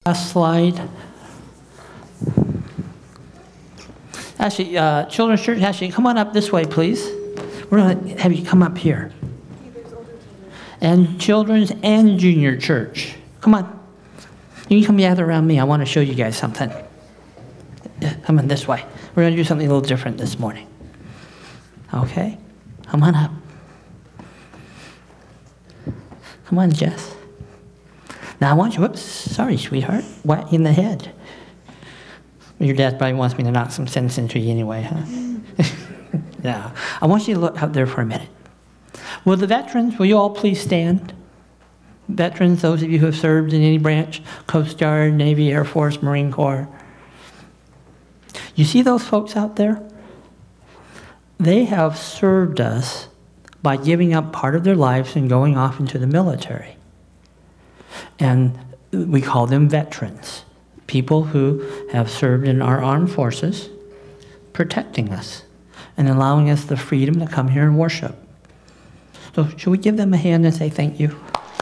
Last slide. Actually, Children's Church, actually, come on up this way, please. We're going to have you come up here. And Children's and Junior Church. Come on. You can come gather around me. I want to show you guys something. Yeah, come on this way. We're going to do something a little different this morning. Okay? Come on up. Come on, Jess. Now I want you, whoops, sorry, sweetheart. What in the head? Your dad probably wants me to knock some sense into you anyway, huh? Yeah. I want you to look out there for a minute. Will the veterans, will you all please stand? Veterans, those of you who have served in any branch, Coast Guard, Navy, Air Force, Marine Corps. You see those folks out there? They have served us by giving up part of their lives and going off into the military. And we call them veterans, people who have served in our armed forces, protecting us and allowing us the freedom to come here and worship. So should we give them a hand and say thank you?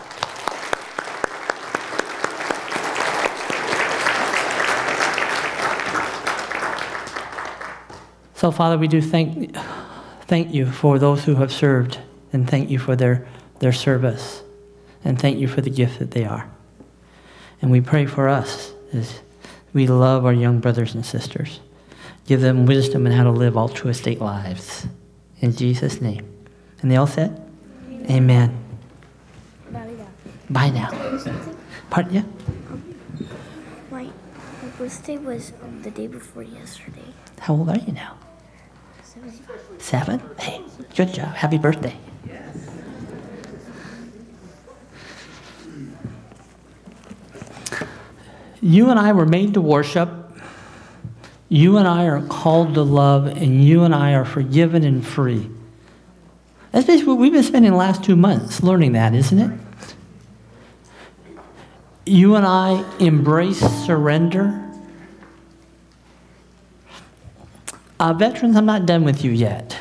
So, Father, we do thank you for those who have served, and thank you for their service, and thank you for the gift that they are. And we pray for us as we love our young brothers and sisters. Give them wisdom in how to live altruistic lives. In Jesus' name. And they all said? Amen. Bye now. Pardon? Yeah? My birthday was the day before yesterday. How old are you now? 7? Hey, good job. Happy birthday. You and I were made to worship. You and I are called to love, and you and I are forgiven and free. That's basically what we've been spending the last 2 months learning that, isn't it? You and I embrace surrender. Veterans, I'm not done with you yet.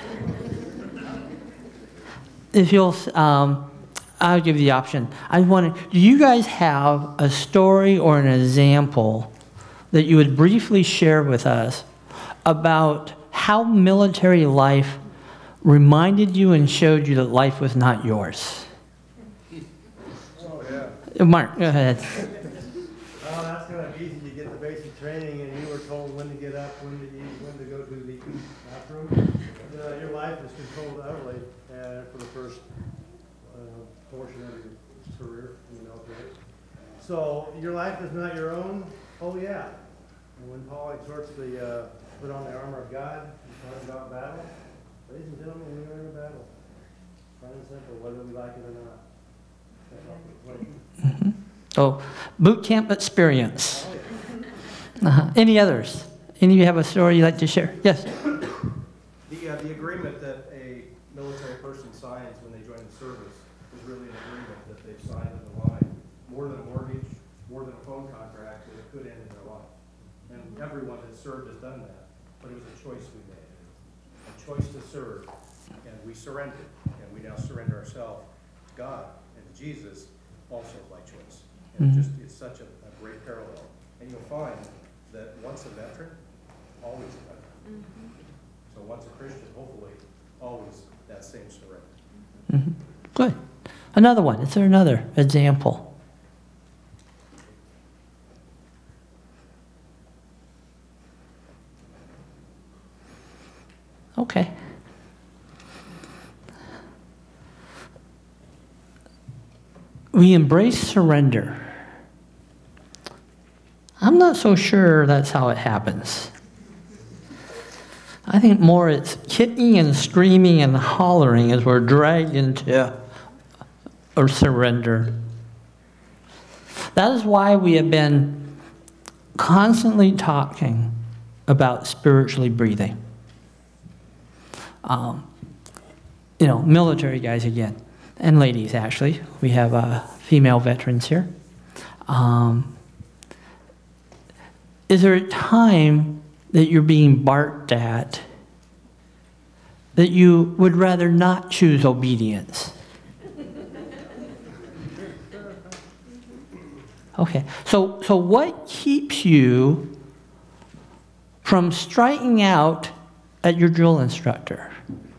If you'll, I'll give you the option. Do you guys have a story or an example that you would briefly share with us about how military life reminded you and showed you that life was not yours? Oh, yeah. Mark, go ahead. Well, that's kind of easy. You get the basic training and you were told when to get up, when to eat, when to go to the bathroom. Your life is controlled utterly for the first portion of your career in the military. So your life is not your own? Oh, yeah. And when Paul exhorts the put on the armor of God, he's talking about battle. Ladies and gentlemen, we are in a battle. Plain and simple, whether we like it or not. That's Mm-hmm. So, boot camp experience. Any others? Any of you have a story you'd like to share? Yes? The agreement that a military person signs when they join the service is really an agreement that they've signed in the line. More than a mortgage, more than a phone contract, that it could end in their life. And everyone that served has done that, but it was a choice we made. A choice to serve, and we surrendered, and we now surrender ourselves to God and to Jesus also by choice. And it's such a great parallel. And you'll find that once a veteran, always a veteran. So once a Christian, hopefully, always that same surrender. Good. Another one. Is there another example? Okay. We embrace surrender. I'm not so sure that's how it happens. I think more it's kicking and screaming and hollering as we're dragged into a surrender. That is why we have been constantly talking about spiritually breathing. Military guys again, and ladies actually. We have female veterans here. Is there a time that you're being barked at that you would rather not choose obedience? Okay. So what keeps you from striking out at your drill instructor?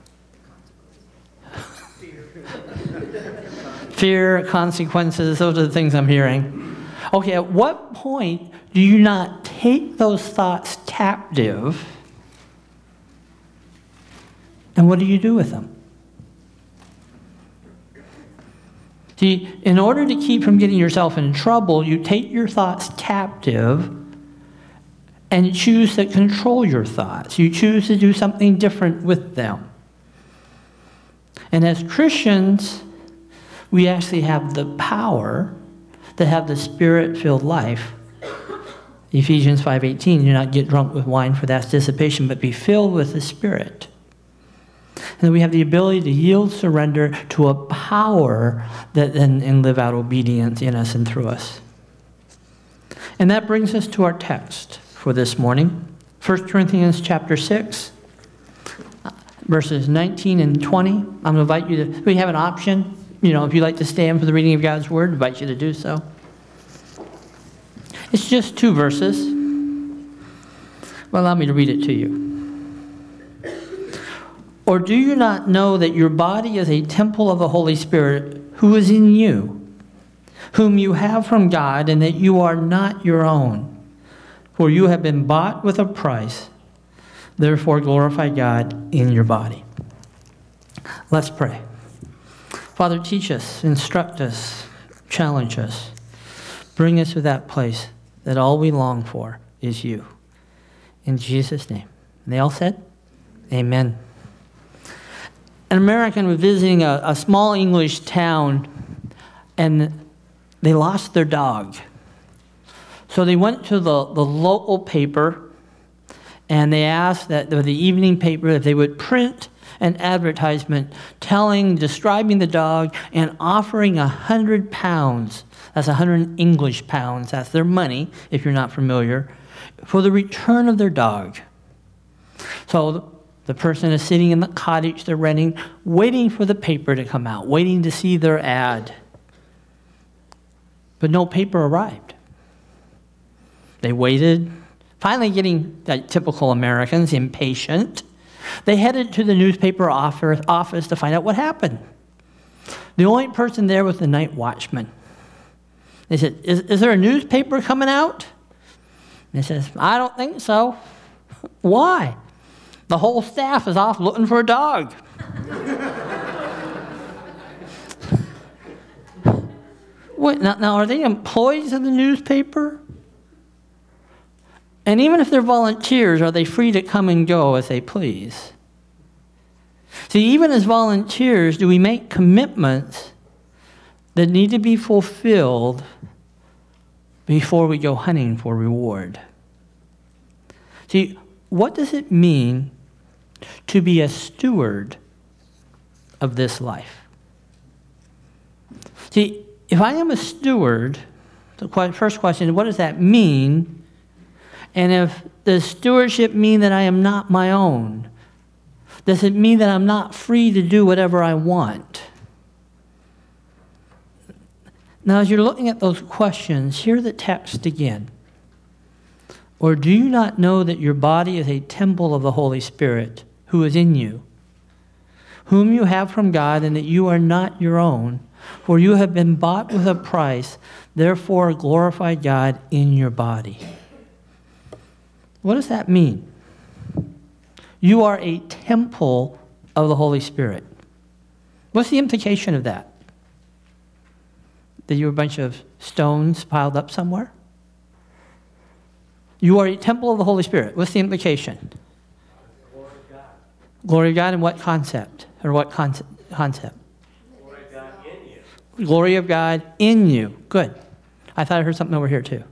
Fear, consequences, those are the things I'm hearing. Okay, at what point do you not take those thoughts captive, and what do you do with them? See, in order to keep from getting yourself in trouble, you take your thoughts captive and choose to control your thoughts. You choose to do something different with them. And as Christians, we actually have the power to have the Spirit-filled life. Ephesians 5:18, do not get drunk with wine, for that's dissipation, but be filled with the Spirit. And we have the ability to yield, surrender to a power that then and live out obedience in us and through us. And that brings us to our text for this morning. 1 Corinthians chapter 6, verses 19 and 20. I'm going to invite you to, we have an option. You know, if you'd like to stand for the reading of God's Word, I invite you to do so. It's just 2 verses. Well, allow me to read it to you. Or do you not know that your body is a temple of the Holy Spirit who is in you, whom you have from God, and that you are not your own? For you have been bought with a price. Therefore glorify God in your body. Let's pray. Father, teach us, instruct us, challenge us. Bring us to that place that all we long for is you. In Jesus' name. And they all said, amen. An American was visiting a small English town, and they lost their dog. So they went to the local paper, and they asked that the evening paper if they would print an advertisement describing the dog and offering £100. That's 100 English pounds. That's their money, if you're not familiar, for the return of their dog. So the person is sitting in the cottage they're renting, waiting for the paper to come out, waiting to see their ad. But no paper arrived. They waited, finally getting, like typical Americans, impatient. They headed to the newspaper office to find out what happened. The only person there was the night watchman. They said, is there a newspaper coming out? And he says, I don't think so. Why? The whole staff is off looking for a dog. Wait, now are they employees of the newspaper? And even if they're volunteers, are they free to come and go as they please? See, even as volunteers, do we make commitments that need to be fulfilled before we go hunting for reward? See, what does it mean to be a steward of this life? See, if I am a steward, the first question is, what does that mean? And if does stewardship mean that I am not my own? Does it mean that I'm not free to do whatever I want? Now, as you're looking at those questions, hear the text again. Or do you not know that your body is a temple of the Holy Spirit who is in you, whom you have from God, and that you are not your own? For you have been bought with a price. Therefore glorify God in your body. What does that mean? You are a temple of the Holy Spirit. What's the implication of that? That you're a bunch of stones piled up somewhere? You are a temple of the Holy Spirit. What's the implication? Glory of God. Glory of God in what concept? Or what concept? Glory of God in you. Glory of God in you. Good. I thought I heard something over here too.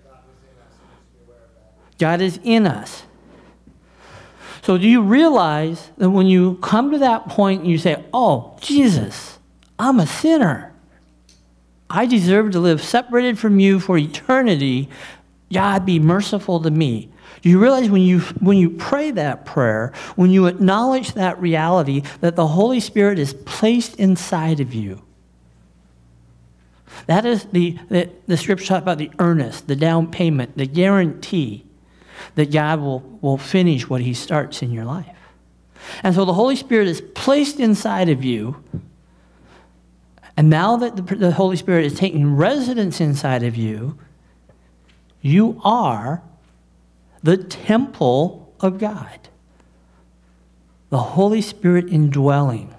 God is in us. So do you realize that when you come to that point and you say, oh, Jesus, I'm a sinner. I deserve to live separated from you for eternity. God, be merciful to me. Do you realize when you pray that prayer, when you acknowledge that reality, that the Holy Spirit is placed inside of you? That is the scripture talks about the earnest, the down payment, the guarantee that God will finish what he starts in your life. And so the Holy Spirit is placed inside of you. And now that the Holy Spirit is taking residence inside of you, you are the temple of God. The Holy Spirit indwelling.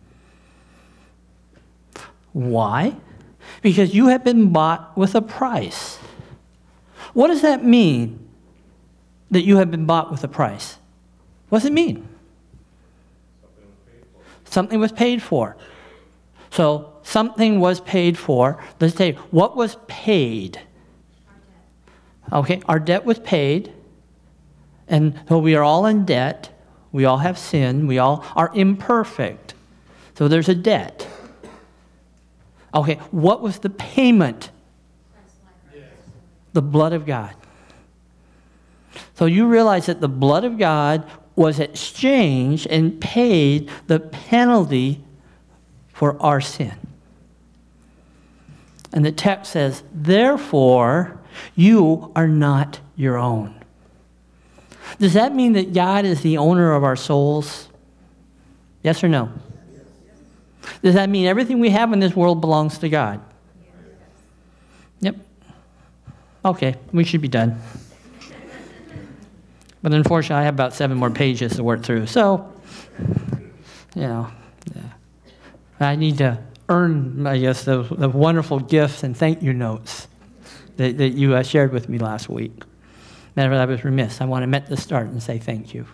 Why? Because you have been bought with a price. What does that mean, that you have been bought with a price? What does it mean? Something was paid for. So, something was paid for. Let's say, what was paid? Okay, our debt was paid. And so we are all in debt. We all have sin. We all are imperfect. So there's a debt. Okay, what was the payment? The blood of God. So you realize that the blood of God was exchanged and paid the penalty for our sin. And the text says, therefore, you are not your own. Does that mean that God is the owner of our souls? Yes or no? Does that mean everything we have in this world belongs to God? Yep. Okay, we should be done. But unfortunately, I have about 7 more pages to work through. So, I need to earn, I guess, the wonderful gifts and thank you notes that you shared with me last week. Matter of fact, I was remiss. I want to at the start and say thank you.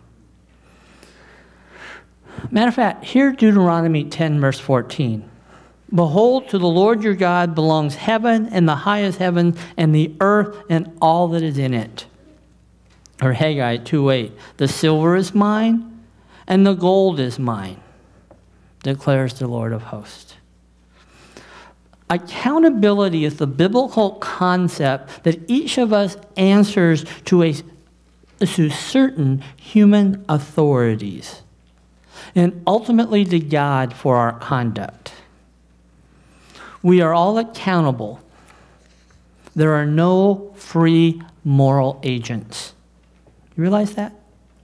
Matter of fact, here Deuteronomy 10, verse 14. Behold, to the Lord your God belongs heaven and the highest heaven and the earth and all that is in it. Or Haggai 2:8. The silver is mine and the gold is mine, declares the Lord of hosts. Accountability is the biblical concept that each of us answers to certain human authorities and ultimately to God for our conduct. We are all accountable. There are no free moral agents. You realize that?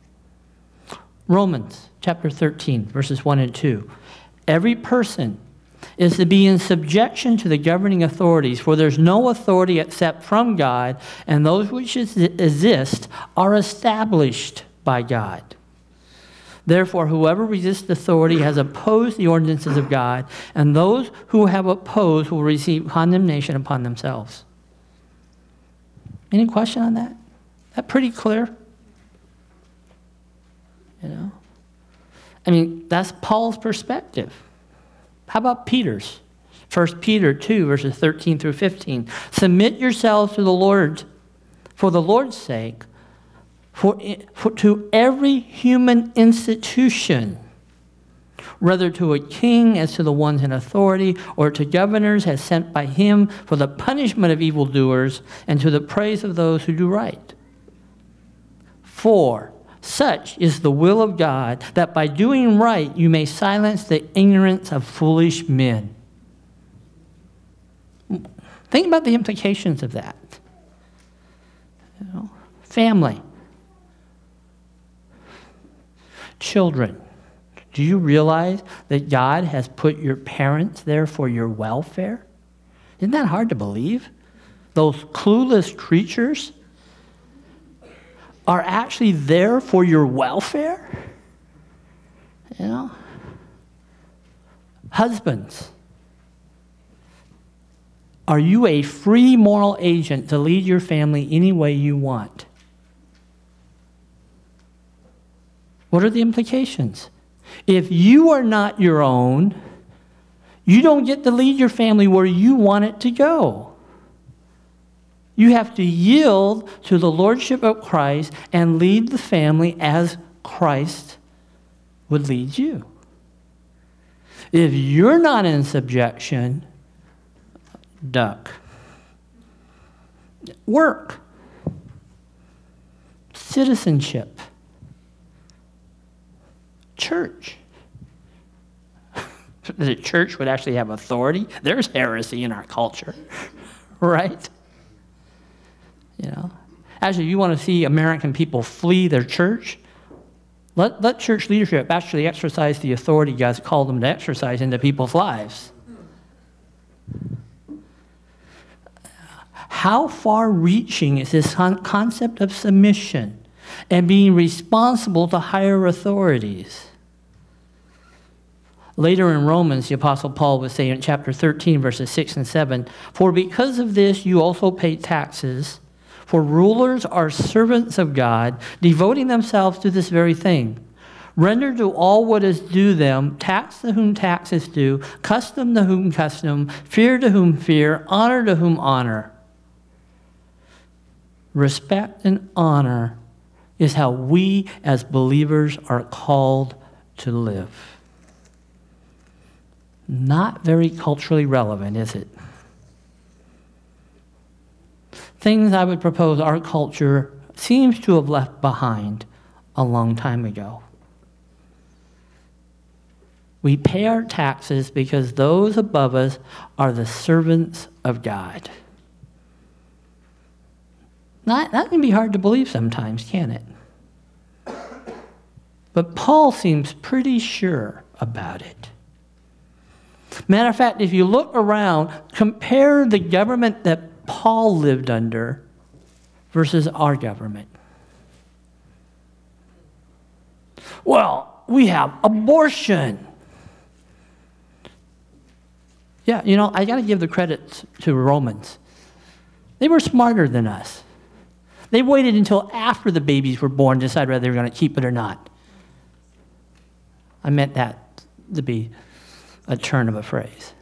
Romans chapter 13, verses 1 and 2. Every person is to be in subjection to the governing authorities, for there's no authority except from God, and those which exist are established by God. Therefore, whoever resists authority has opposed the ordinances of God, and those who have opposed will receive condemnation upon themselves. Any question on that? That pretty clear? I mean, that's Paul's perspective. How about Peter's? 1 Peter 2, verses 13 through 15. Submit yourselves to the Lord for the Lord's sake, for to every human institution, whether to a king as to the ones in authority, or to governors as sent by him for the punishment of evildoers and to the praise of those who do right. For such is the will of God, that by doing right you may silence the ignorance of foolish men. Think about the implications of that. Family. Children. Do you realize that God has put your parents there for your welfare? Isn't that hard to believe? Those clueless creatures are actually there for your welfare? Husbands, are you a free moral agent to lead your family any way you want? What are the implications? If you are not your own, you don't get to lead your family where you want it to go. You have to yield to the lordship of Christ and lead the family as Christ would lead you. If you're not in subjection, duck. Work. Citizenship. Church. the church would actually have authority. There's heresy in our culture, right? You know, actually, you want to see American people flee their church? Let church leadership actually exercise the authority God's called them to exercise into people's lives. How far-reaching is this concept of submission and being responsible to higher authorities? Later in Romans, the Apostle Paul would say in chapter 13, verses 6 and 7, "For because of this you also pay taxes, for rulers are servants of God, devoting themselves to this very thing. Render to all what is due them, tax to whom tax is due, custom to whom custom, fear to whom fear, honor to whom honor." Respect and honor is how we as believers are called to live. Not very culturally relevant, is it? Things I would propose our culture seems to have left behind a long time ago. We pay our taxes because those above us are the servants of God. That can be hard to believe sometimes, can't it? But Paul seems pretty sure about it. Matter of fact, if you look around, compare the government that Paul lived under versus our government. Well, we have abortion. Yeah, you know, I got to give the credit to Romans. They were smarter than us. They waited until after the babies were born to decide whether they were going to keep it or not. I meant that to be a turn of a phrase.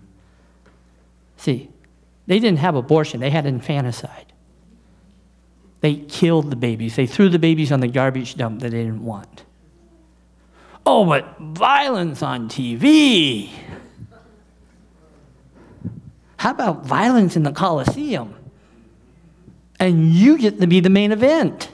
See, they didn't have abortion. They had infanticide. They killed the babies. They threw the babies on the garbage dump that they didn't want. Oh, but violence on TV. How about violence in the Colosseum? And you get to be the main event.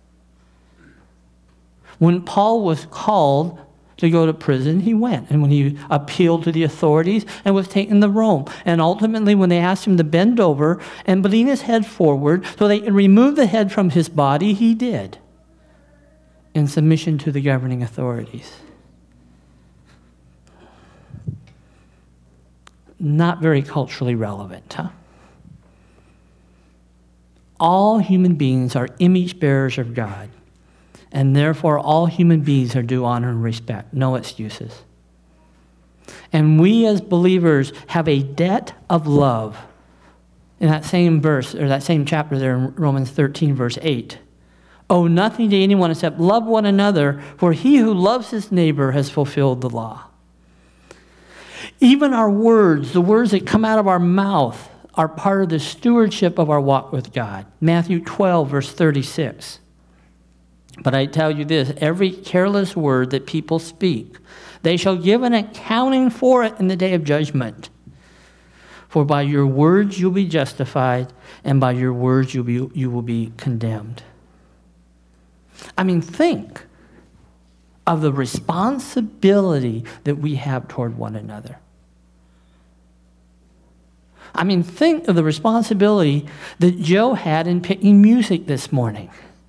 When Paul was called to go to prison, he went. And when he appealed to the authorities and was taken to Rome. And ultimately, when they asked him to bend over and lean his head forward so they could remove the head from his body, he did. In submission to the governing authorities. Not very culturally relevant, huh? All human beings are image bearers of God, and therefore all human beings are due honor and respect. No excuses. And we as believers have a debt of love. In that same verse, or that same chapter there in Romans 13, verse 8. Owe nothing to anyone except love one another, for he who loves his neighbor has fulfilled the law. Even our words, the words that come out of our mouth, are part of the stewardship of our walk with God. Matthew 12, verse 36. But I tell you this, every careless word that people speak, they shall give an accounting for it in the day of judgment. For by your words you'll be justified, and by your words you will be condemned. I mean, think of the responsibility that we have toward one another. I mean, think of the responsibility that Joe had in picking music this morning.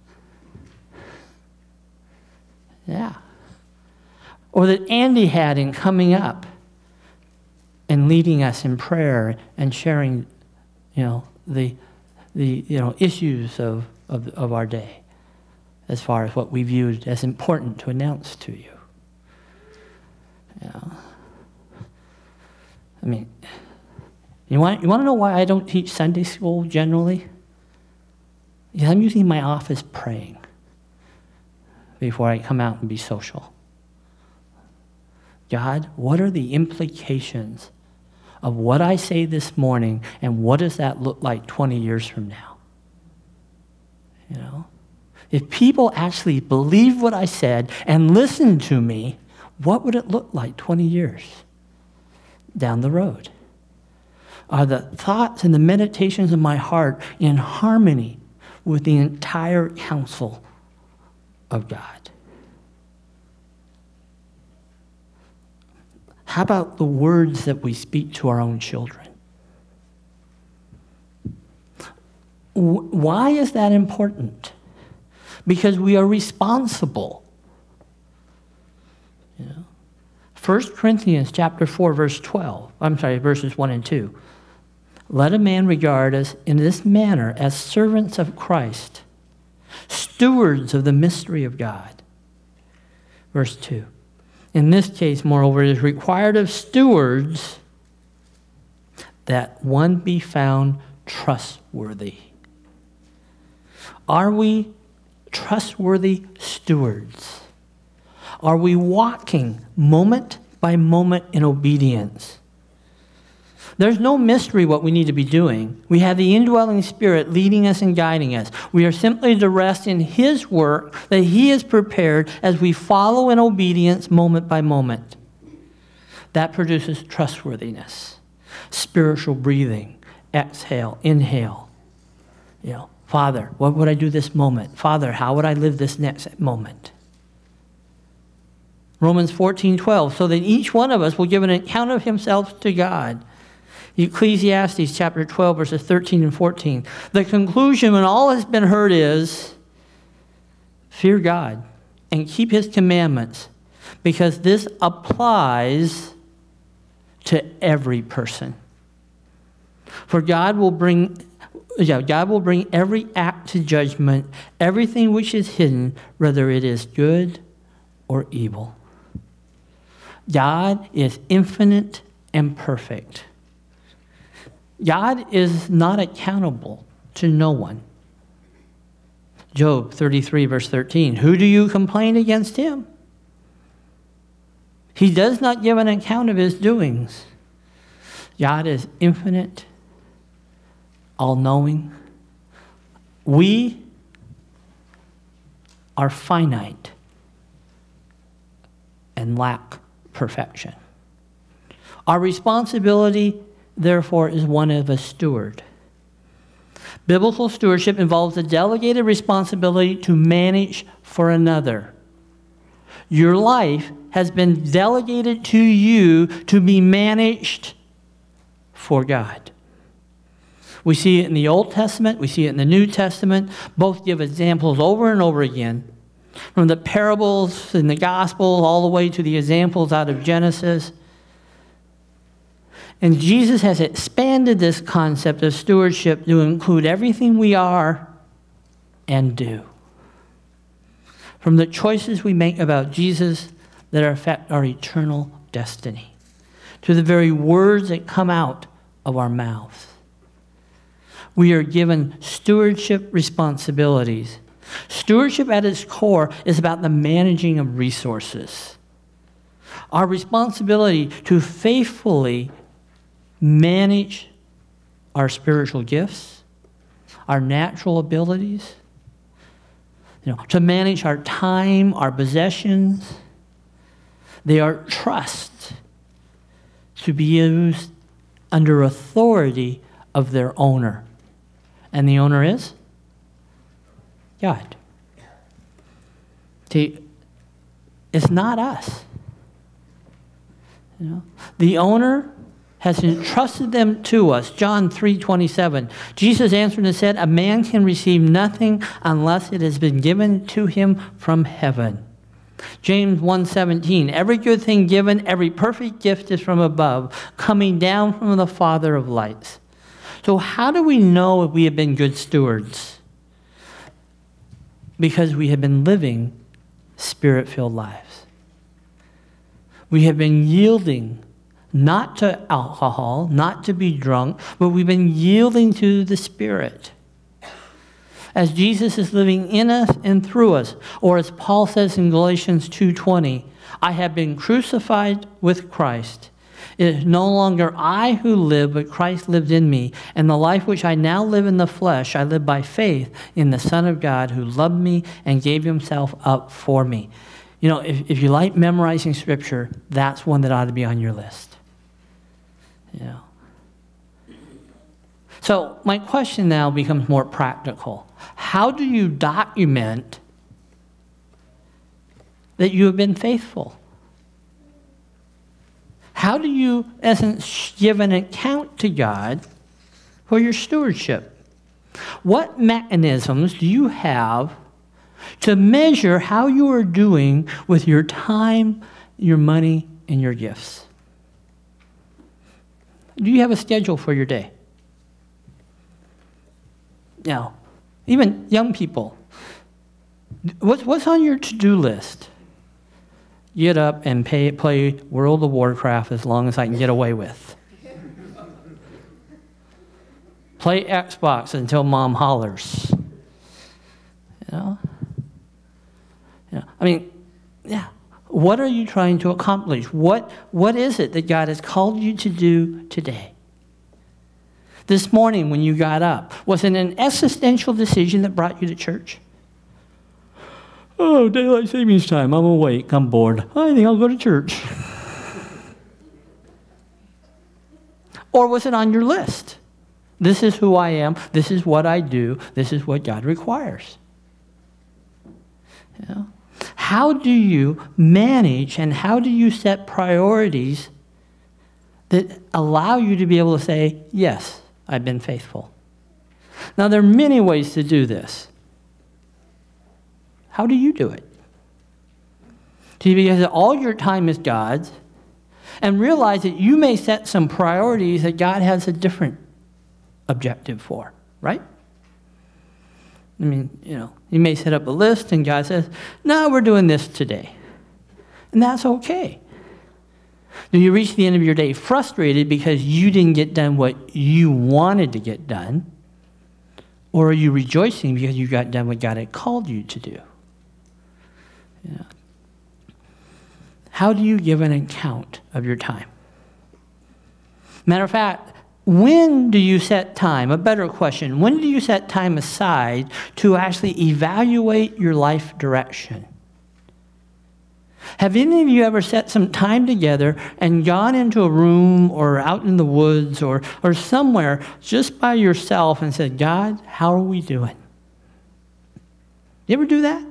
Yeah. Or that Andy had in coming up and leading us in prayer and sharing, the issues of our day as far as what we viewed as important to announce to you. I mean, you want to know why I don't teach Sunday school generally? Because I'm usually in my office praying before I come out and be social. God, what are the implications of what I say this morning, and what does that look like 20 years from now? If people actually believe what I said and listen to me, what would it look like 20 years down the road? Are the thoughts and the meditations of my heart in harmony with the entire counsel of God? How about the words that we speak to our own children? Why is that important? Because we are responsible. 1 Corinthians chapter 4, verses 1 and 2. Let a man regard us in this manner as servants of Christ, stewards of the mystery of God. Verse 2. In this case, moreover, it is required of stewards that one be found trustworthy. Are we trustworthy stewards? Are we walking moment by moment in obedience? There's no mystery what we need to be doing. We have the indwelling Spirit leading us and guiding us. We are simply to rest in His work that He has prepared as we follow in obedience moment by moment. That produces trustworthiness, spiritual breathing, exhale, inhale. Father, what would I do this moment? Father, how would I live this next moment? Romans 14:12, so that each one of us will give an account of himself to God. Ecclesiastes chapter 12, verses 13 and 14. The conclusion when all has been heard is, fear God and keep His commandments, because this applies to every person. For God will bring every act to judgment, everything which is hidden, whether it is good or evil. God is infinite and perfect. God is not accountable to no one. Job 33, verse 13. Who do you complain against Him? He does not give an account of His doings. God is infinite, all-knowing. We are finite and lack perfection. Our responsibility, therefore, is one of a steward. Biblical stewardship involves a delegated responsibility to manage for another. Your life has been delegated to you to be managed for God. We see it in the Old Testament, we see it in the New Testament. Both give examples over and over again. From the parables in the Gospels all the way to the examples out of Genesis. And Jesus has expanded this concept of stewardship to include everything we are and do. From the choices we make about Jesus that affect our eternal destiny, to the very words that come out of our mouths. We are given stewardship responsibilities. Stewardship at its core is about the managing of resources. Our responsibility to faithfully manage our spiritual gifts, our natural abilities, to manage our time, our possessions. They are trusts to be used under authority of their owner. And the owner is God. See, it's not us. The owner has entrusted them to us. John 3:27. Jesus answered and said, a man can receive nothing unless it has been given to him from heaven. James 1:17. Every good thing given, every perfect gift is from above, coming down from the Father of lights. So how do we know if we have been good stewards? Because we have been living Spirit-filled lives. We have been yielding not to alcohol, not to be drunk, but we've been yielding to the Spirit. As Jesus is living in us and through us, or as Paul says in Galatians 2:20, I have been crucified with Christ. It is no longer I who live, but Christ lives in me. And the life which I now live in the flesh, I live by faith in the Son of God who loved me and gave Himself up for me. If you like memorizing Scripture, that's one that ought to be on your list. So my question now becomes more practical. How do you document that you have been faithful? How do you, in essence, give an account to God for your stewardship? What mechanisms do you have to measure how you are doing with your time, your money, and your gifts? Do you have a schedule for your day? Now, even young people, what's on your to-do list? Get up and play World of Warcraft as long as I can get away with. Play Xbox until mom hollers. You know? I mean, yeah. What are you trying to accomplish? What is it that God has called you to do today? This morning when you got up, was it an existential decision that brought you to church? Oh, daylight savings time. I'm awake. I'm bored. I think I'll go to church. Or was it on your list? This is who I am. This is what I do. This is what God requires. You know? How do you manage and how do you set priorities that allow you to be able to say, yes, I've been faithful? Now, there are many ways to do this. How do you do it? See, because all your time is God's, and realize that you may set some priorities that God has a different objective for, right? I mean, you may set up a list and God says, no, we're doing this today. And that's okay. Do you reach the end of your day frustrated because you didn't get done what you wanted to get done? Or are you rejoicing because you got done what God had called you to do? Yeah. How do you give an account of your time? Matter of fact, when do you set time? A better question, when do you set time aside to actually evaluate your life direction? Have any of you ever set some time together and gone into a room or out in the woods or somewhere just by yourself and said, God, how are we doing? You ever do that?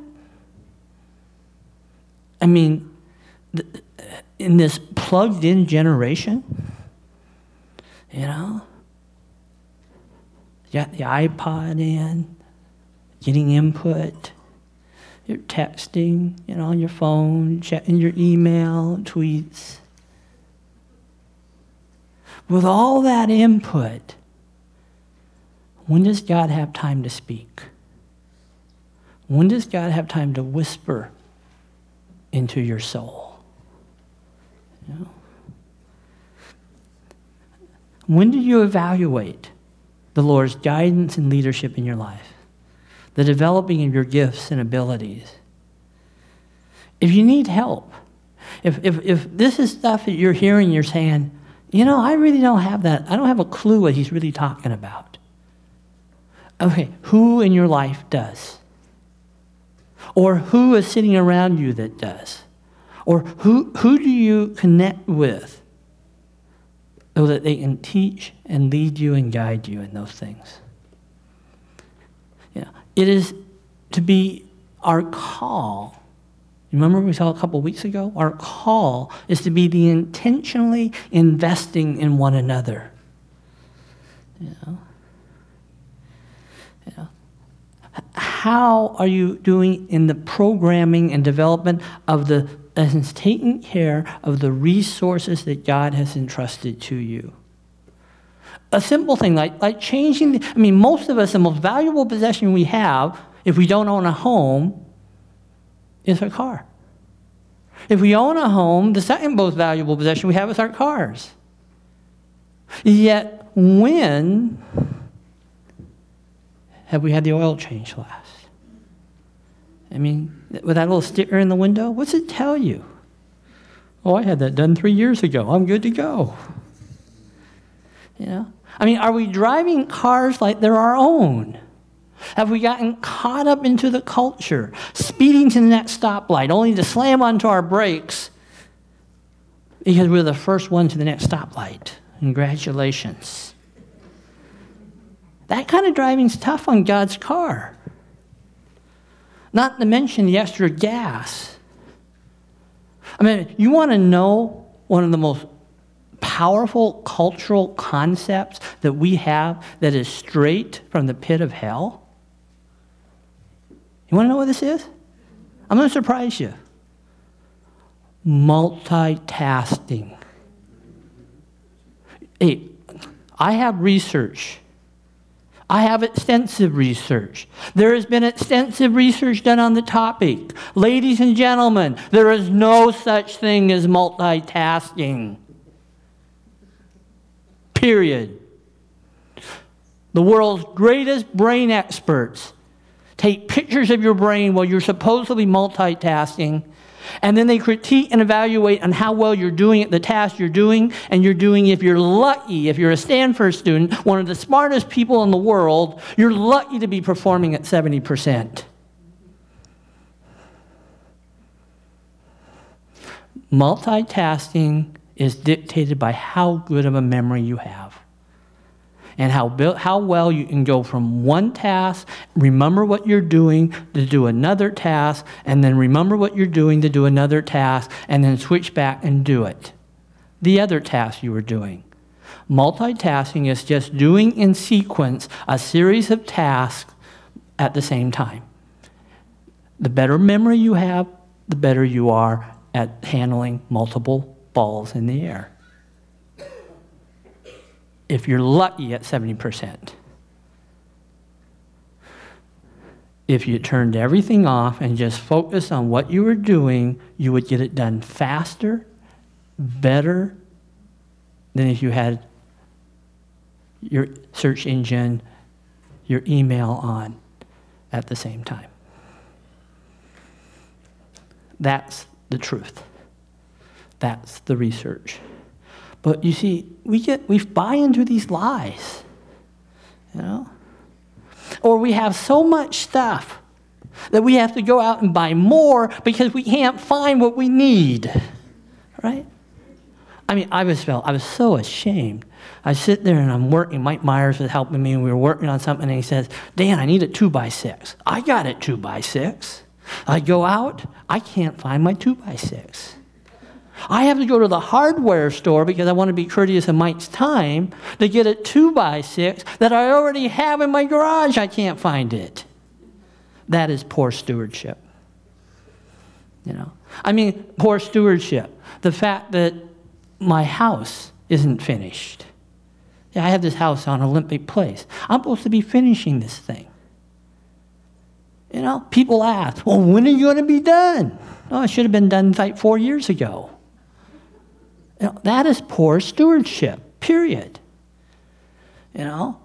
I mean, in this plugged-in generation, you got the iPod in, getting input, you're texting, on your phone, checking your email, tweets. With all that input, when does God have time to speak? When does God have time to whisper into your soul? When do you evaluate the Lord's guidance and leadership in your life? The developing of your gifts and abilities? If you need help, if this is stuff that you're hearing, you're saying, I really don't have that. I don't have a clue what he's really talking about. Okay, who in your life does? Or who is sitting around you that does? Or who do you connect with so that they can teach and lead you and guide you in those things? It is to be our call. Remember we saw a couple weeks ago? Our call is to be the intentionally investing in one another. How are you doing in the programming and development of taking care of the resources that God has entrusted to you? A simple thing like changing, most of us, the most valuable possession we have, if we don't own a home, is a car. If we own a home, the second most valuable possession we have is our cars. Yet, when have we had the oil change last? With that little sticker in the window, what's it tell you? Oh, I had that done 3 years ago. I'm good to go. Are we driving cars like they're our own? Have we gotten caught up into the culture, speeding to the next stoplight, only to slam onto our brakes because we're the first one to the next stoplight? Congratulations. That kind of driving's tough on God's car. Not to mention the extra gas. You want to know one of the most powerful cultural concepts that we have that is straight from the pit of hell? You want to know what this is? I'm going to surprise you. Multitasking. Hey, I have research. I have extensive research. There has been extensive research done on the topic. Ladies and gentlemen, there is no such thing as multitasking. Period. The world's greatest brain experts take pictures of your brain while you're supposedly multitasking, and then they critique and evaluate on how well you're doing at the task you're doing, and you're doing, if you're lucky, if you're a Stanford student, one of the smartest people in the world, you're lucky to be performing at 70%. Multitasking is dictated by how good of a memory you have and how well you can go from one task, remember what you're doing, to do another task, and then remember what you're doing to do another task, and then switch back and do it. The other task you were doing. Multitasking is just doing in sequence a series of tasks at the same time. The better memory you have, the better you are at handling multiple balls in the air. If you're lucky at 70%. If you turned everything off and just focused on what you were doing, you would get it done faster, better than if you had your search engine, your email on at the same time. That's the truth. That's the research. But you see, we buy into these lies, you know? Or we have so much stuff that we have to go out and buy more because we can't find what we need, right? I mean, I was so ashamed. I sit there and I'm working. Mike Myers was helping me, and we were working on something, and he says, Dan, I need a 2x6. I got it 2x6. I go out, I can't find my 2x6. I have to go to the hardware store because I want to be courteous of Mike's time to get a 2x6 that I already have in my garage. I can't find it. That is poor stewardship. You know, I mean, poor stewardship. The fact that my house isn't finished. Yeah, I have this house on Olympic Place. I'm supposed to be finishing this thing. You know, people ask, well, when are you going to be done? Oh, it should have been done like 4 years ago. You know, that is poor stewardship, period. I'm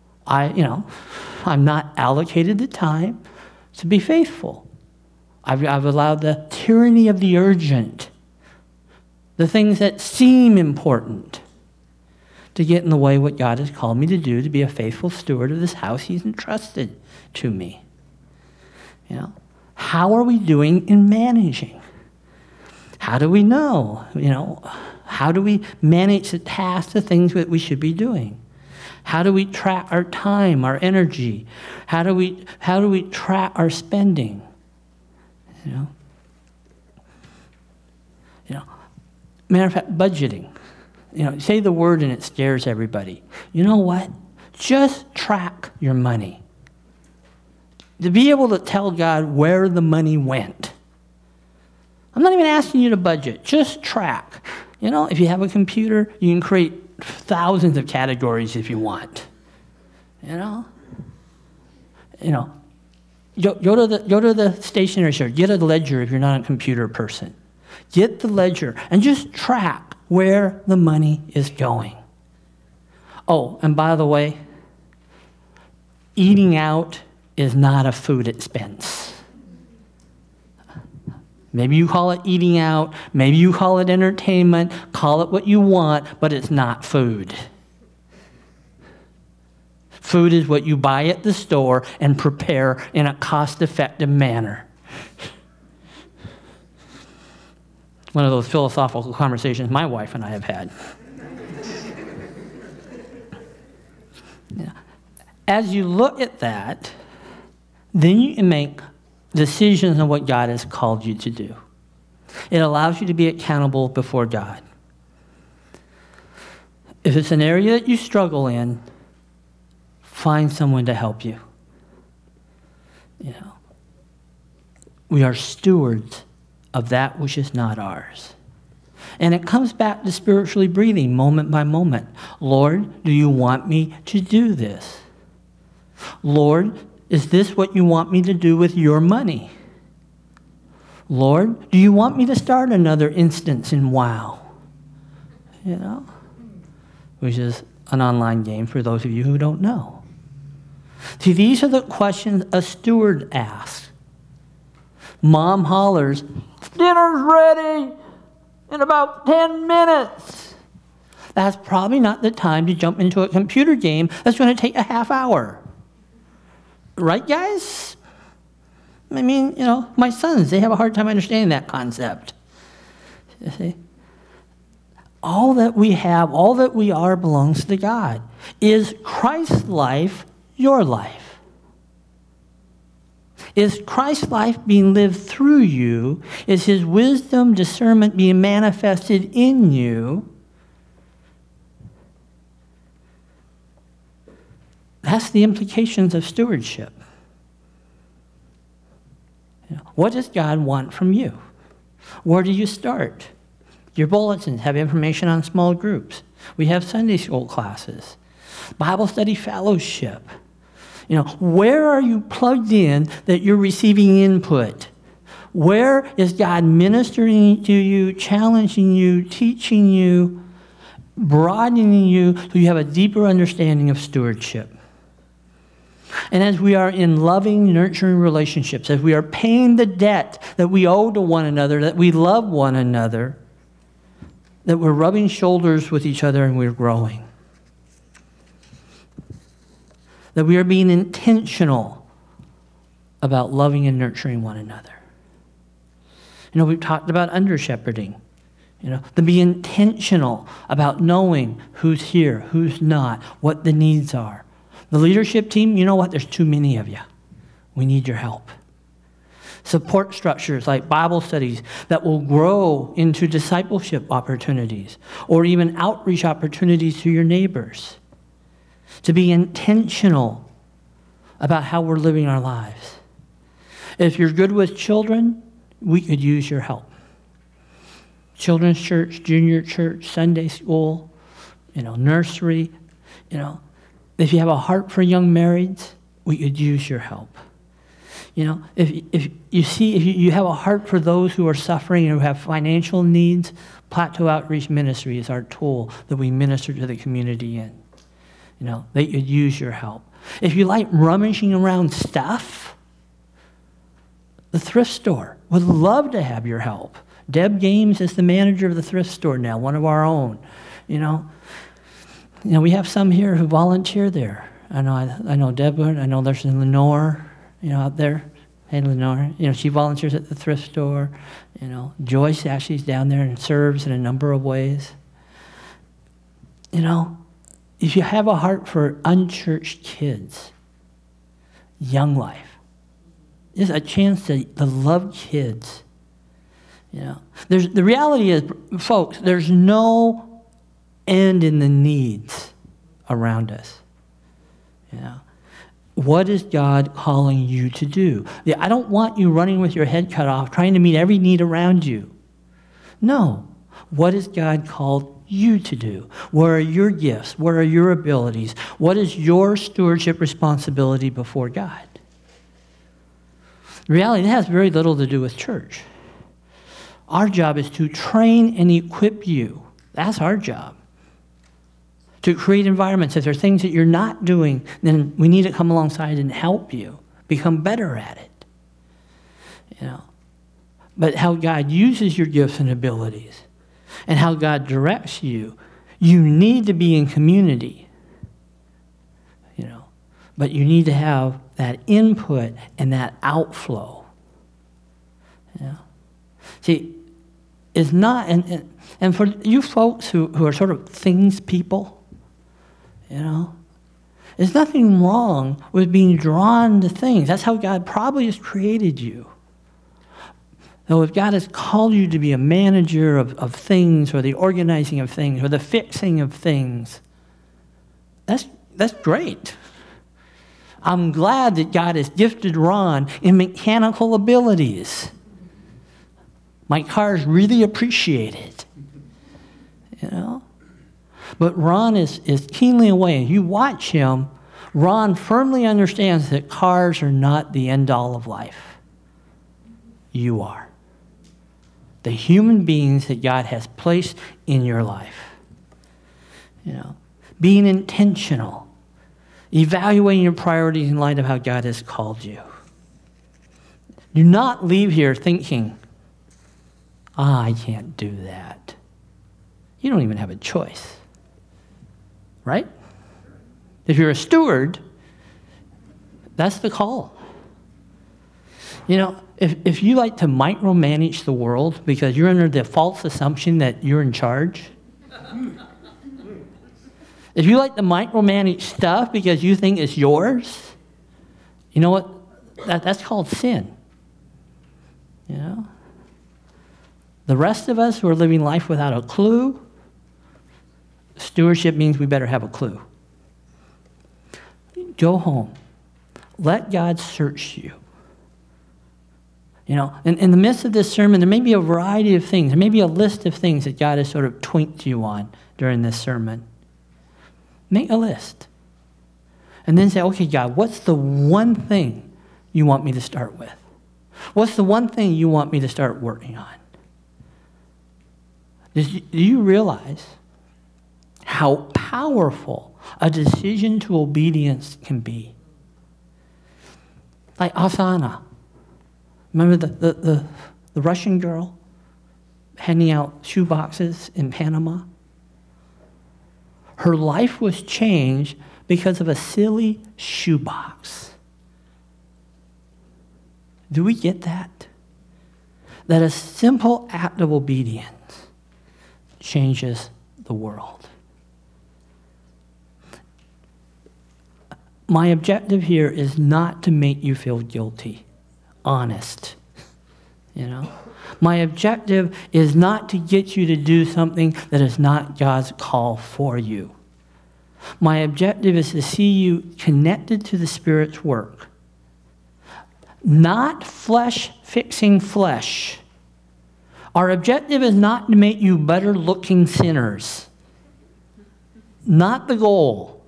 not allocated the time to be faithful. I've allowed the tyranny of the urgent, the things that seem important, to get in the way of what God has called me to do, to be a faithful steward of this house He's entrusted to me. You know, how are we doing in managing? How do we know? You know, how do we manage the tasks, the things that we should be doing? How do we track our time, our energy? How do we track our spending? You know, matter of fact, budgeting. You know, say the word and it scares everybody. You know what? Just track your money. To be able to tell God where the money went. I'm not even asking you to budget. Just track. You know, if you have a computer, you can create thousands of categories if you want. You know, go to the stationery store. Get a ledger if you're not a computer person. Get the ledger and just track where the money is going. Oh, and by the way, eating out is not a food expense. Maybe you call it eating out, maybe you call it entertainment, call it what you want, but it's not food. Food is what you buy at the store and prepare in a cost-effective manner. One of those philosophical conversations my wife and I have had. Yeah. As you look at that, then you can make decisions on what God has called you to do. It allows you to be accountable before God. If it's an area that you struggle in, find someone to help you. You know, we are stewards of that which is not ours. And it comes back to spiritually breathing moment by moment. Lord, do you want me to do this? Lord, is this what you want me to do with your money? Lord, do you want me to start another instance in WoW? You know, which is an online game for those of you who don't know. See, these are the questions a steward asks. Mom hollers, dinner's ready in about 10 minutes. That's probably not the time to jump into a computer game that's going to take a half hour. Right, guys? I mean, you know, my sons, they have a hard time understanding that concept. You see? All that we have, all that we are belongs to God. Is Christ's life your life? Is Christ's life being lived through you? Is his wisdom, discernment being manifested in you? That's the implications of stewardship. You know, what does God want from you? Where do you start? Your bulletins have information on small groups. We have Sunday school classes, Bible study fellowship. You know, where are you plugged in that you're receiving input? Where is God ministering to you, challenging you, teaching you, broadening you so you have a deeper understanding of stewardship? And as we are in loving, nurturing relationships, as we are paying the debt that we owe to one another, that we love one another, that we're rubbing shoulders with each other and we're growing. That we are being intentional about loving and nurturing one another. You know, we've talked about under-shepherding. You know, to be intentional about knowing who's here, who's not, what the needs are. The leadership team, you know what? There's too many of you. We need your help. Support structures like Bible studies that will grow into discipleship opportunities or even outreach opportunities to your neighbors. To be intentional about how we're living our lives. If you're good with children, we could use your help. Children's church, junior church, Sunday school, you know, nursery, you know. If you have a heart for young marrieds, we could use your help. You know, if you have a heart for those who are suffering and who have financial needs, Plateau Outreach Ministry is our tool that we minister to the community in. You know, they could use your help. If you like rummaging around stuff, the thrift store would love to have your help. Deb Games is the manager of the thrift store now, one of our own. You know, we have some here who volunteer there. I know Deborah. I know there's Lenore, you know, out there. Hey, Lenore. You know, she volunteers at the thrift store. You know, Joyce actually is down there and serves in a number of ways. You know, if you have a heart for unchurched kids, Young Life is a chance to love kids. You know, the reality is, folks, there's no end in the needs around us. You know, what is God calling you to do? I don't want you running with your head cut off, trying to meet every need around you. No, what is God called you to do? Where are your gifts? Where are your abilities? What is your stewardship responsibility before God? The reality, it has very little to do with church. Our job is to train and equip you. That's our job. To create environments. If there are things that you're not doing, then we need to come alongside and help you become better at it. You know, but how God uses your gifts and abilities and how God directs you, you need to be in community. You know, but you need to have that input and that outflow. You know? See, it's not, and for you folks who are sort of things people, you know, there's nothing wrong with being drawn to things. That's how God probably has created you. So if God has called you to be a manager of things, or the organizing of things, or the fixing of things, that's great. I'm glad that God has gifted Ron in mechanical abilities. My car's really appreciated, you know? But Ron is keenly aware. You watch him, Ron firmly understands that cars are not the end-all of life. You are. The human beings that God has placed in your life. You know, being intentional, evaluating your priorities in light of how God has called you. Do not leave here thinking, I can't do that. You don't even have a choice, right? If you're a steward, that's the call. You know, if you like to micromanage the world because you're under the false assumption that you're in charge, if you like to micromanage stuff because you think it's yours, you know what? That's called sin. You know? The rest of us who are living life without a clue, stewardship means we better have a clue. Go home. Let God search you. You know, in the midst of this sermon, there may be a variety of things. There may be a list of things that God has sort of twinked you on during this sermon. Make a list. And then say, okay, God, what's the one thing you want me to start with? What's the one thing you want me to start working on? Do you realize how powerful a decision to obedience can be? Like Asana. Remember the Russian girl handing out shoe boxes in Panama? Her life was changed because of a silly shoebox. Do we get that? That a simple act of obedience changes the world. My objective here is not to make you feel guilty. Honest, you know? My objective is not to get you to do something that is not God's call for you. My objective is to see you connected to the Spirit's work. Not flesh fixing flesh. Our objective is not to make you better looking sinners. Not the goal.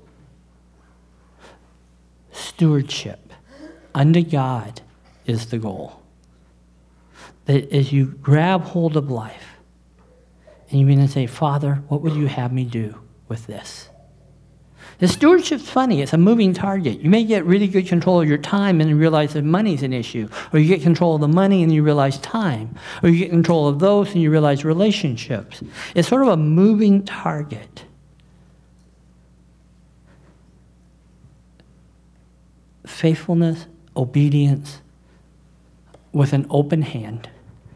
Stewardship unto God is the goal. That as you grab hold of life and you begin to say, Father, what would you have me do with this? The stewardship's funny. It's a moving target. You may get really good control of your time and you realize that money's an issue. Or you get control of the money and you realize time. Or you get control of those and you realize relationships. It's sort of a moving target. Faithfulness, obedience, with an open hand.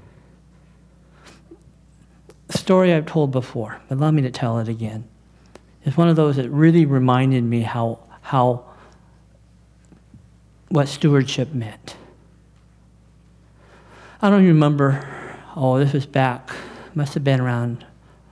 A story I've told before, but allow me to tell it again. It's one of those that really reminded me how what stewardship meant. I don't even remember, this was back, must have been around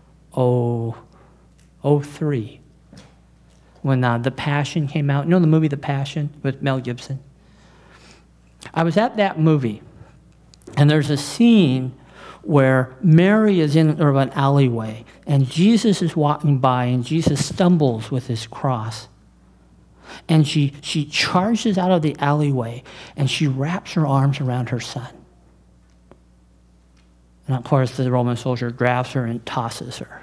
2003, when The Passion came out. You know the movie The Passion with Mel Gibson? I was at that movie, and there's a scene where Mary is in sort of an alleyway, and Jesus is walking by, and Jesus stumbles with his cross. And she charges out of the alleyway, and she wraps her arms around her son. And of course, the Roman soldier grabs her and tosses her.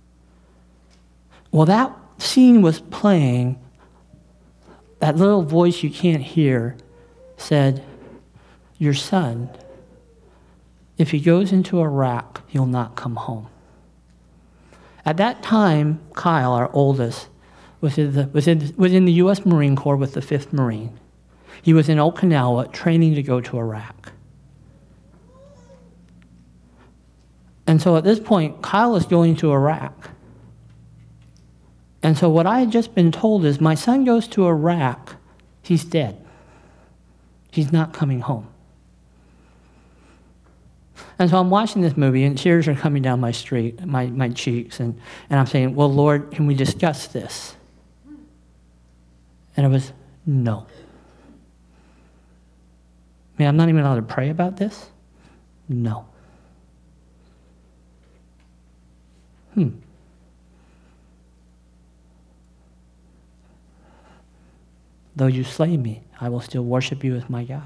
Well, that scene was playing. That little voice you can't hear said, your son, if he goes into Iraq, he'll not come home. At that time, Kyle, our oldest, was in the U.S. Marine Corps with the 5th Marine. He was in Okinawa training to go to Iraq. And so at this point, Kyle is going to Iraq. And so what I had just been told is, my son goes to Iraq, he's dead. He's not coming home. And so I'm watching this movie, and tears are coming down my cheeks, and I'm saying, well, Lord, can we discuss this? And it was, no. I mean, I'm not even allowed to pray about this? No. Though you slay me, I will still worship you as my God.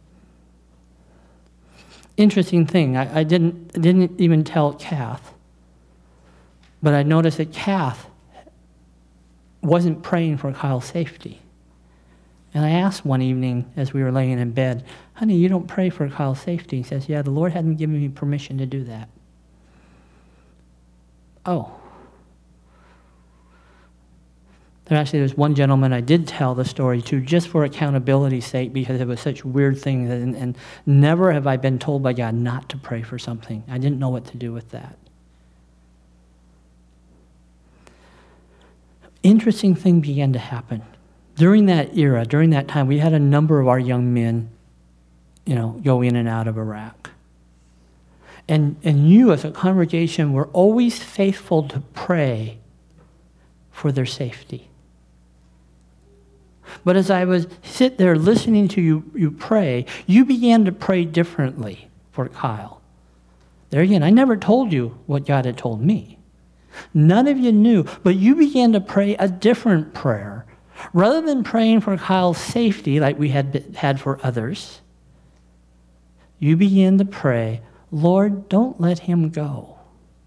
Interesting thing, I didn't even tell Kath, but I noticed that Kath wasn't praying for Kyle's safety. And I asked one evening as we were laying in bed, honey, you don't pray for Kyle's safety? He says, yeah, the Lord hadn't given me permission to do that. Oh. There's one gentleman I did tell the story to just for accountability's sake because it was such a weird thing, and never have I been told by God not to pray for something. I didn't know what to do with that. Interesting thing began to happen. During that era, during that time, we had a number of our young men, go in and out of Iraq. And you as a congregation were always faithful to pray for their safety. But as I was sit there listening to you pray, you began to pray differently for Kyle. There again, I never told you what God had told me. None of you knew, but you began to pray a different prayer. Rather than praying for Kyle's safety like we had for others, you began to pray, Lord, don't let him go.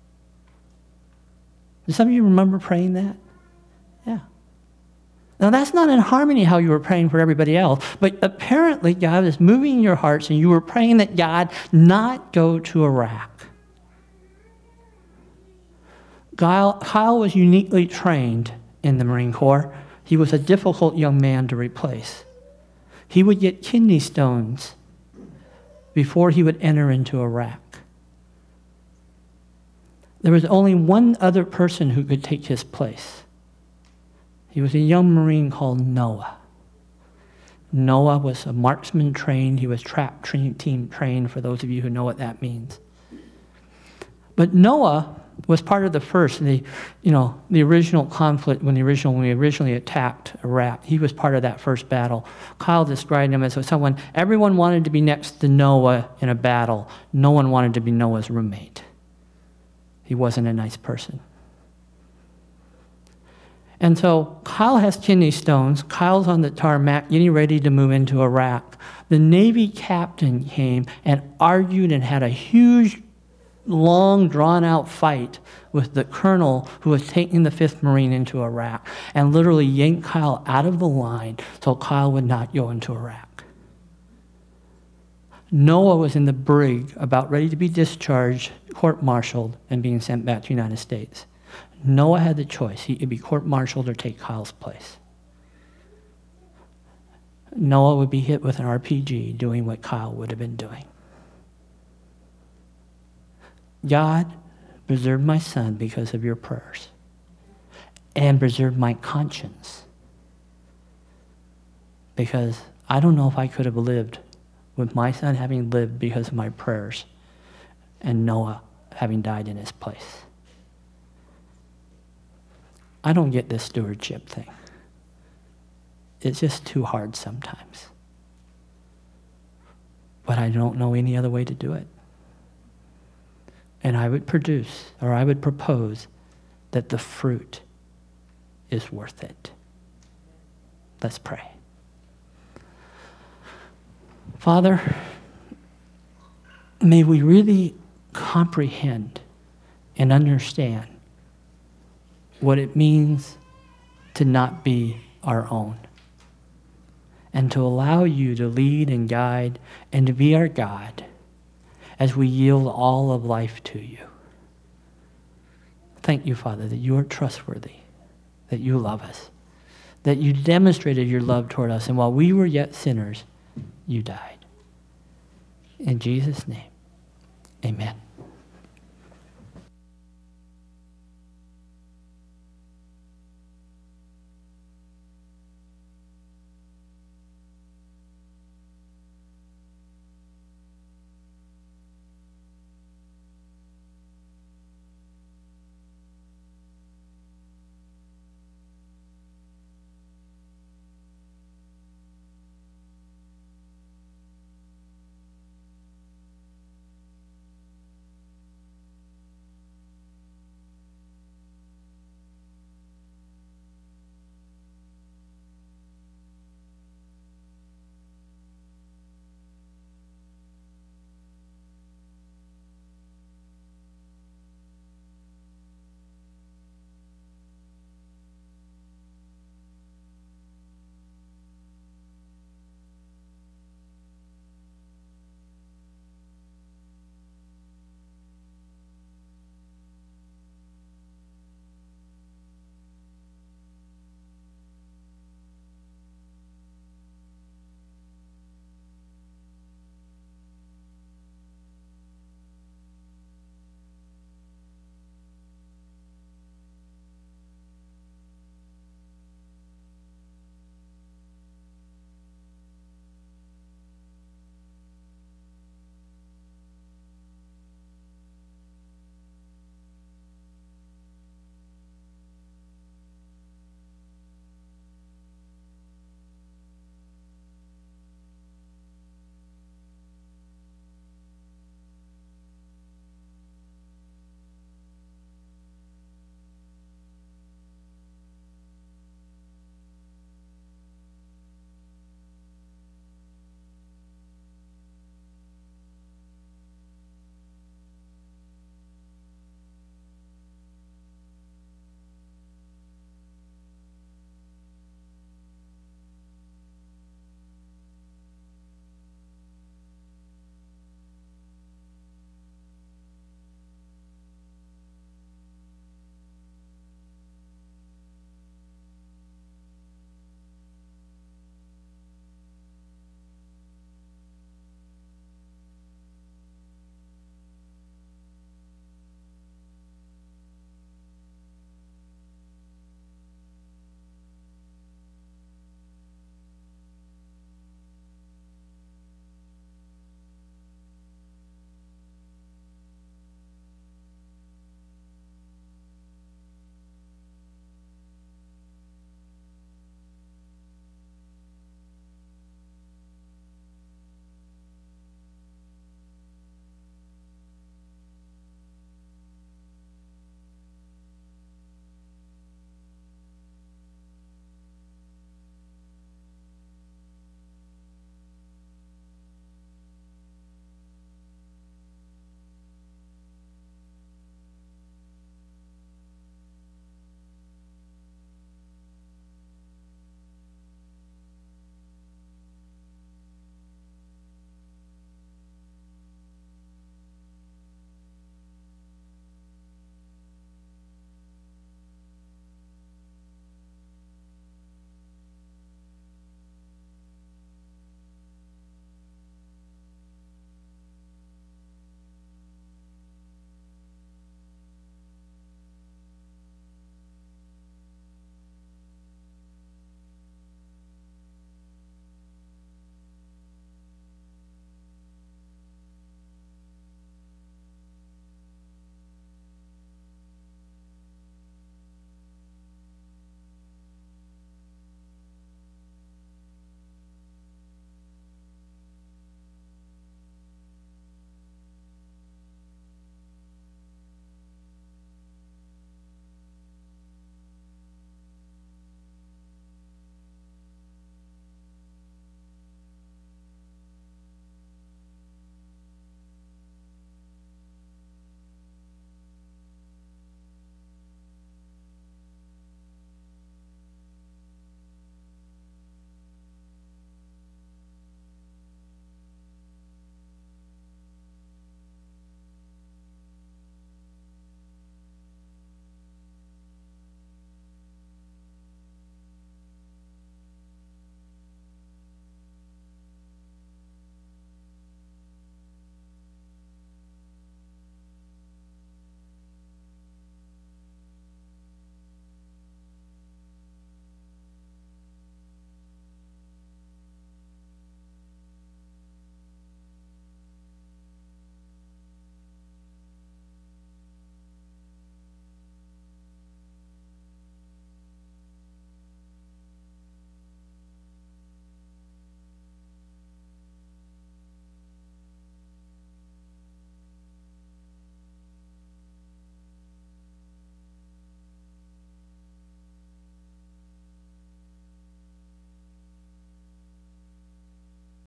Do some of you remember praying that? Yeah. Now, that's not in harmony how you were praying for everybody else, but apparently God is moving in your hearts and you were praying that God not go to Iraq. Kyle was uniquely trained in the Marine Corps. He was a difficult young man to replace. He would get kidney stones before he would enter into Iraq. There was only one other person who could take his place. He was a young Marine called Noah. Noah was a marksman trained. He was trap team trained, for those of you who know what that means. But Noah was part of the the original conflict when we originally attacked Iraq. He was part of that first battle. Kyle described him as everyone wanted to be next to Noah in a battle. No one wanted to be Noah's roommate. He wasn't a nice person. And so Kyle has kidney stones. Kyle's on the tarmac getting ready to move into Iraq. The Navy captain came and argued and had a huge, long, drawn-out fight with the colonel who was taking the 5th Marine into Iraq and literally yanked Kyle out of the line so Kyle would not go into Iraq. Noah was in the brig, about ready to be discharged, court-martialed, and being sent back to the United States. Noah had the choice. He could be court-martialed or take Kyle's place. Noah would be hit with an RPG doing what Kyle would have been doing. God, preserve my son because of your prayers, and preserve my conscience, because I don't know if I could have lived with my son having lived because of my prayers and Noah having died in his place. I don't get this stewardship thing. It's just too hard sometimes. But I don't know any other way to do it. And I would propose that the fruit is worth it. Let's pray. Father, may we really comprehend and understand what it means to not be our own, and to allow you to lead and guide and to be our God as we yield all of life to you. Thank you, Father, that you are trustworthy, that you love us, that you demonstrated your love toward us, and while we were yet sinners, you died. In Jesus' name, amen.